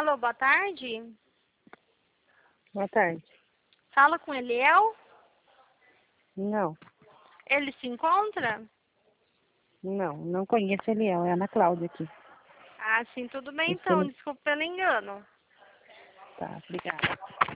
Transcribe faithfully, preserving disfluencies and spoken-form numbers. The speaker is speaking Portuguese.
Alô, boa tarde. Boa tarde. Fala com Eliel. Não, Ele se encontra? não, não conheço Eliel, é a Ana Cláudia aqui. Ah, sim, tudo bem Esse então. ele- Desculpa pelo engano. Tá, obrigada.